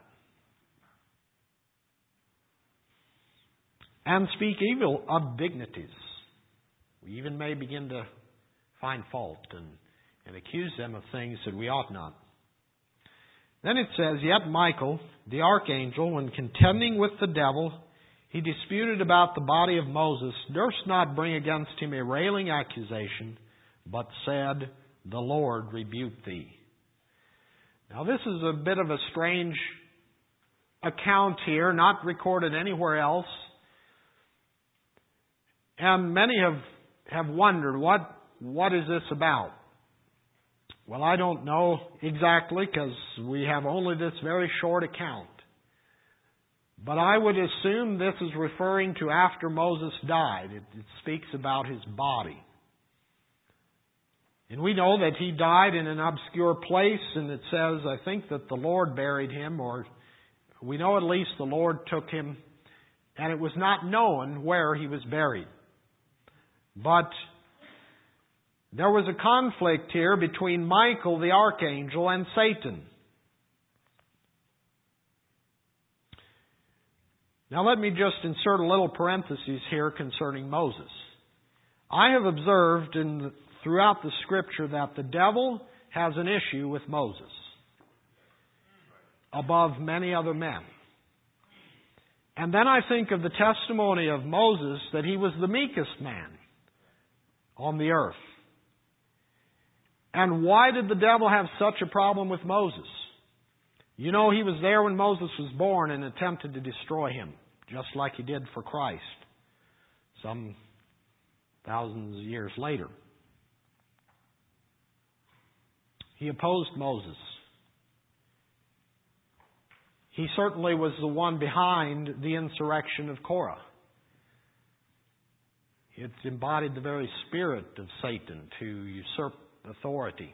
And speak evil of dignities. We even may begin to find fault and, and accuse them of things that we ought not. Then it says, Yet Michael, the archangel, when contending with the devil, he disputed about the body of Moses, durst not bring against him a railing accusation, but said, The Lord rebuke thee. Now this is a bit of a strange account here, not recorded anywhere else. And many have, have wondered, what, what is this about? Well, I don't know exactly, because we have only this very short account. But I would assume this is referring to after Moses died. It, it speaks about his body. And we know that he died in an obscure place, and it says, I think, that the Lord buried him, or we know at least the Lord took him, and it was not known where he was buried. But there was a conflict here between Michael, the archangel, and Satan. Now let me just insert a little parenthesis here concerning Moses. I have observed in the, throughout the Scripture that the devil has an issue with Moses above many other men. And then I think of the testimony of Moses that he was the meekest man on the earth. And why did the devil have such a problem with Moses? You know, he was there when Moses was born and attempted to destroy him, just like he did for Christ some thousands of years later. He opposed Moses. He certainly was the one behind the insurrection of Korah. It embodied the very spirit of Satan to usurp authority.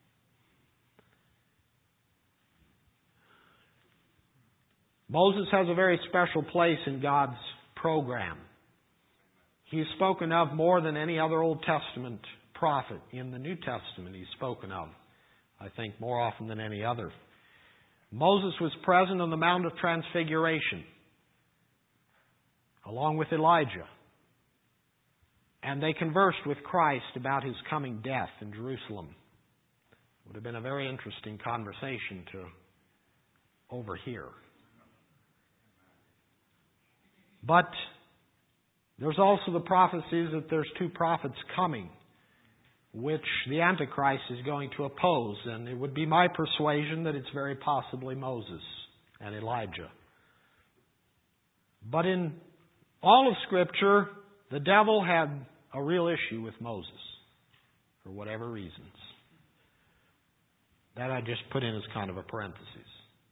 Moses has a very special place in God's program. He is spoken of more than any other Old Testament prophet. In the New Testament, he's spoken of, I think, more often than any other. Moses was present on the Mount of Transfiguration, along with Elijah. And they conversed with Christ about his coming death in Jerusalem. It would have been a very interesting conversation to overhear. But there's also the prophecies that there's two prophets coming, which the Antichrist is going to oppose. And it would be my persuasion that it's very possibly Moses and Elijah. But in all of Scripture, the devil had a real issue with Moses, for whatever reasons. That I just put in as kind of a parenthesis.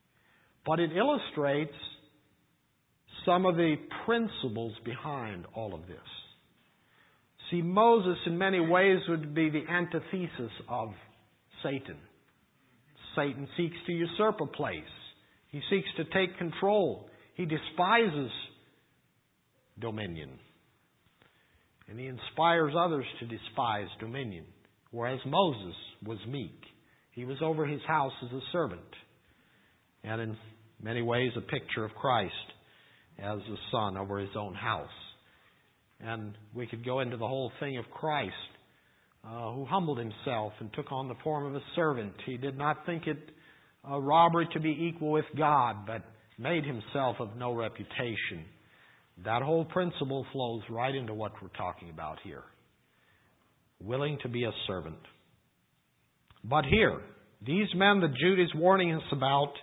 But it illustrates some of the principles behind all of this. See, Moses in many ways would be the antithesis of Satan. Satan seeks to usurp a place. He seeks to take control. He despises dominion. And he inspires others to despise dominion. Whereas Moses was meek. He was over his house as a servant. And in many ways a picture of Christ as a son over his own house. And we could go into the whole thing of Christ, uh, who humbled himself and took on the form of a servant. He did not think it a robbery to be equal with God, but made himself of no reputation. That whole principle flows right into what we're talking about here. Willing to be a servant. But here, these men that Jude is warning us about,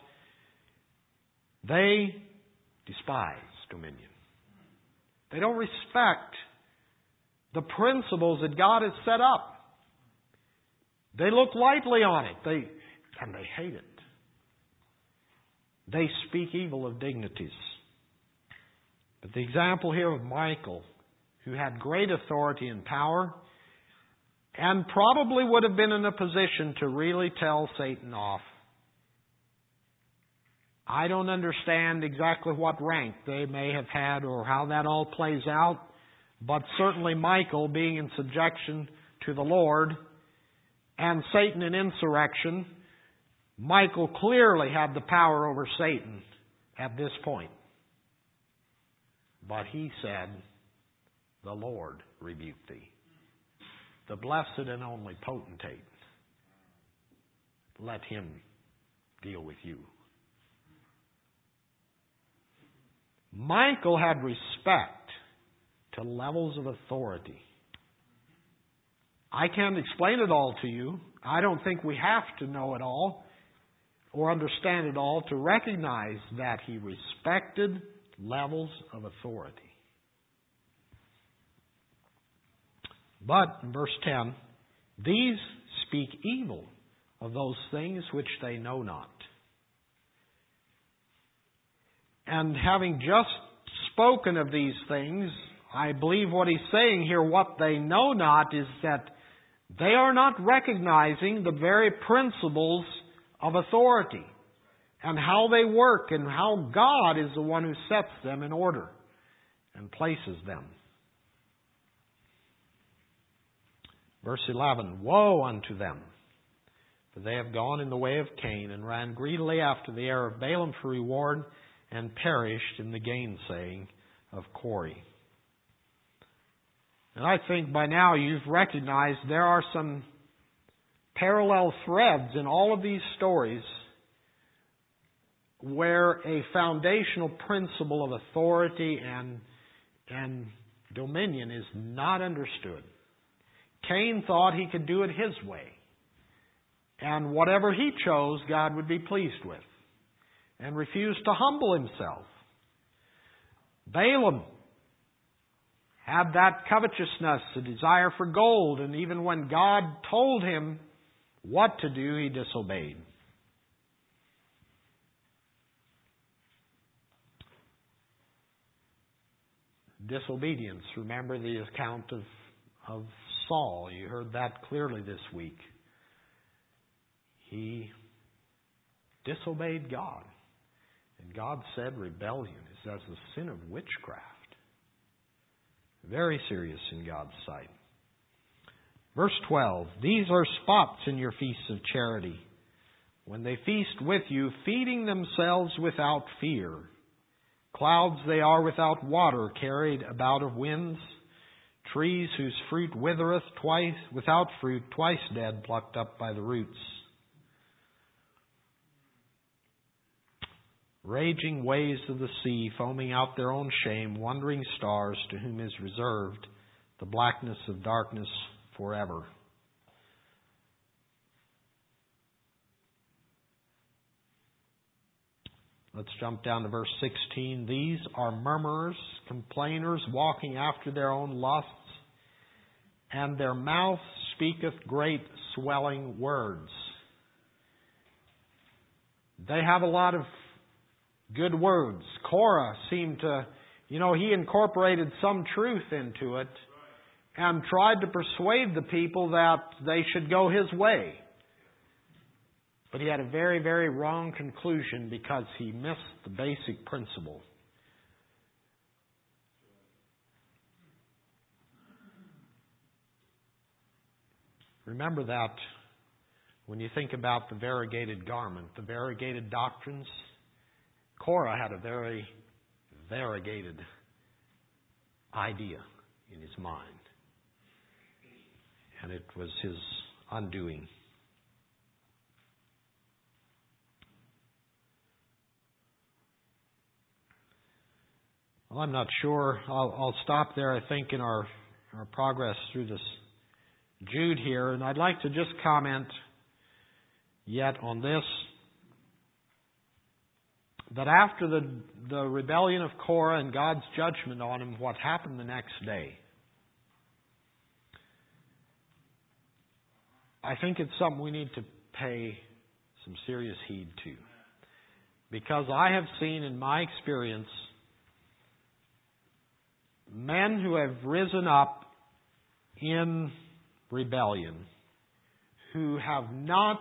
they despise dominion. They don't respect the principles that God has set up. They look lightly on it. They and they hate it. They speak evil of dignities. But the example here of Michael, who had great authority and power, and probably would have been in a position to really tell Satan off. I don't understand exactly what rank they may have had or how that all plays out, but certainly Michael, being in subjection to the Lord, and Satan in insurrection, Michael clearly had the power over Satan at this point. But he said, "The Lord rebuke thee." The blessed and only potentate. Let him deal with you. Michael had respect to levels of authority. I can't explain it all to you. I don't think we have to know it all or understand it all to recognize that he respected levels of authority. But, in verse ten, these speak evil of those things which they know not. And having just spoken of these things, I believe what he's saying here, what they know not, is that they are not recognizing the very principles of authority and how they work and how God is the one who sets them in order and places them. Verse eleven, woe unto them, for they have gone in the way of Cain and ran greedily after the heir of Balaam for reward and perished in the gainsaying of Korah. And I think by now you've recognized there are some parallel threads in all of these stories where a foundational principle of authority and, and dominion is not understood. Cain thought he could do it his way. And whatever he chose, God would be pleased with. And refused to humble himself. Balaam had that covetousness, a desire for gold, and even when God told him what to do, he disobeyed. Disobedience. Remember the account of, of Saul. You heard that clearly this week. He disobeyed God. And God said rebellion is as the sin of witchcraft. Very serious in God's sight. Verse twelve, these are spots in your feasts of charity, when they feast with you, feeding themselves without fear. Clouds they are without water, carried about of winds. Trees whose fruit withereth, twice without fruit, twice dead, plucked up by the roots. Raging waves of the sea, foaming out their own shame, wandering stars to whom is reserved the blackness of darkness forever. Let's jump down to verse sixteen. These are murmurers, complainers, walking after their own lusts, and their mouth speaketh great swelling words. They have a lot of good words. Korah seemed to, you know, he incorporated some truth into it and tried to persuade the people that they should go his way. But he had a very, very wrong conclusion because he missed the basic principle. Remember that when you think about the variegated garment, the variegated doctrines, Korah had a very variegated idea in his mind. And it was his undoing. Well, I'm not sure. I'll, I'll stop there, I think, in our, our progress through this Jude here. And I'd like to just comment yet on this, that after the, the rebellion of Korah and God's judgment on him, what happened the next day? I think it's something we need to pay some serious heed to. Because I have seen in my experience men who have risen up in rebellion who have not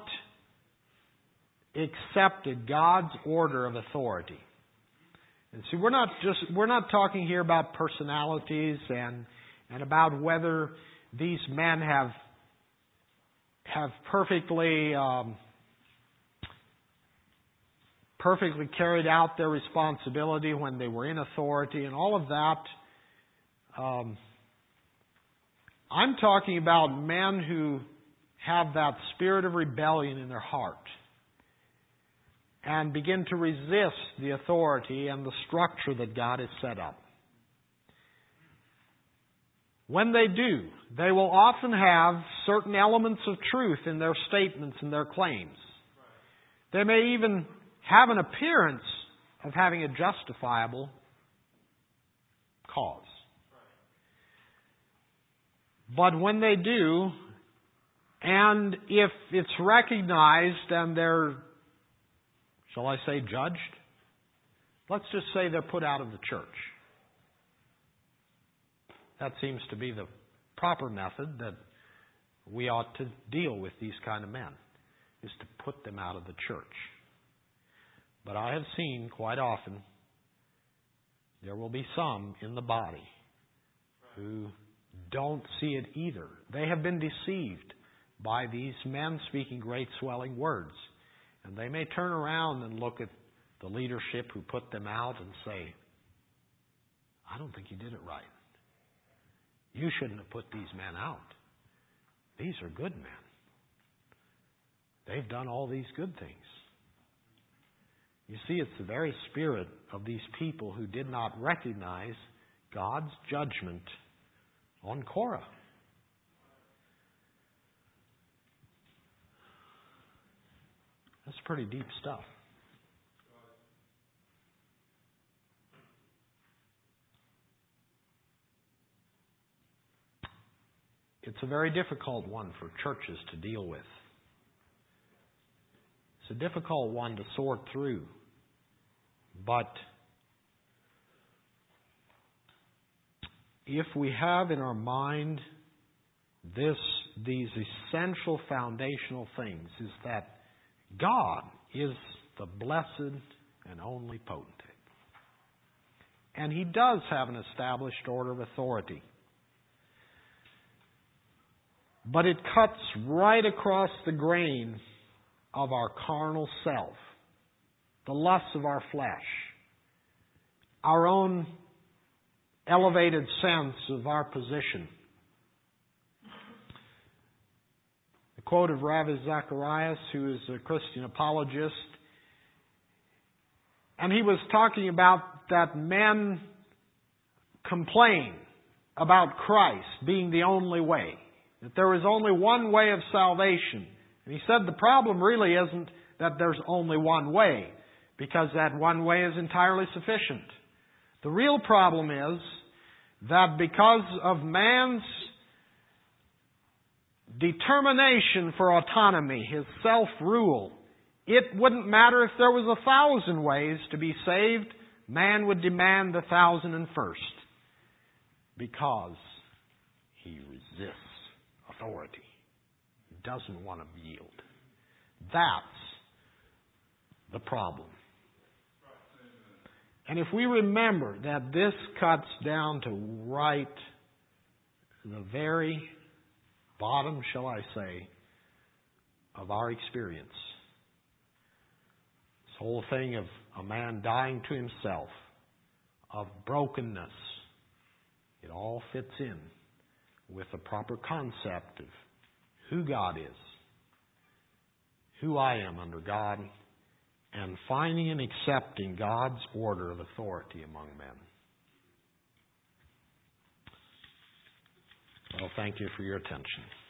accepted God's order of authority. And see, we're not just we're not talking here about personalities and and about whether these men have have perfectly um, perfectly carried out their responsibility when they were in authority and all of that. Um, I'm talking about men who have that spirit of rebellion in their heart and begin to resist the authority and the structure that God has set up. When they do, they will often have certain elements of truth in their statements and their claims. They may even have an appearance of having a justifiable cause. But when they do, and if it's recognized and they're, shall I say, judged, let's just say they're put out of the church. That seems to be the proper method that we ought to deal with these kind of men, is to put them out of the church. But I have seen quite often there will be some in the body who don't see it either. They have been deceived by these men speaking great swelling words. And they may turn around and look at the leadership who put them out and say, I don't think you did it right. You shouldn't have put these men out. These are good men. They've done all these good things. You see, it's the very spirit of these people who did not recognize God's judgment on Korah. That's pretty deep stuff. It's a very difficult one for churches to deal with. It's a difficult one to sort through. But if we have in our mind this, these essential foundational things, is that God is the blessed and only potentate. And He does have an established order of authority. But it cuts right across the grain of our carnal self, the lusts of our flesh, our own elevated sense of our position. The quote of Ravi Zacharias, who is a Christian apologist, and he was talking about that men complain about Christ being the only way. That there is only one way of salvation. And he said the problem really isn't that there's only one way, because that one way is entirely sufficient. The real problem is that because of man's determination for autonomy, his self-rule, It wouldn't matter if there was a thousand ways to be saved. Man would demand the thousand and first because he resists authority. He doesn't want to yield. That's the problem. And if we remember that this cuts down to right the very bottom, shall I say, of our experience. This whole thing of a man dying to himself, of brokenness, it all fits in with the proper concept of who God is, who I am under God, and finding and accepting God's order of authority among men. Well, thank you for your attention.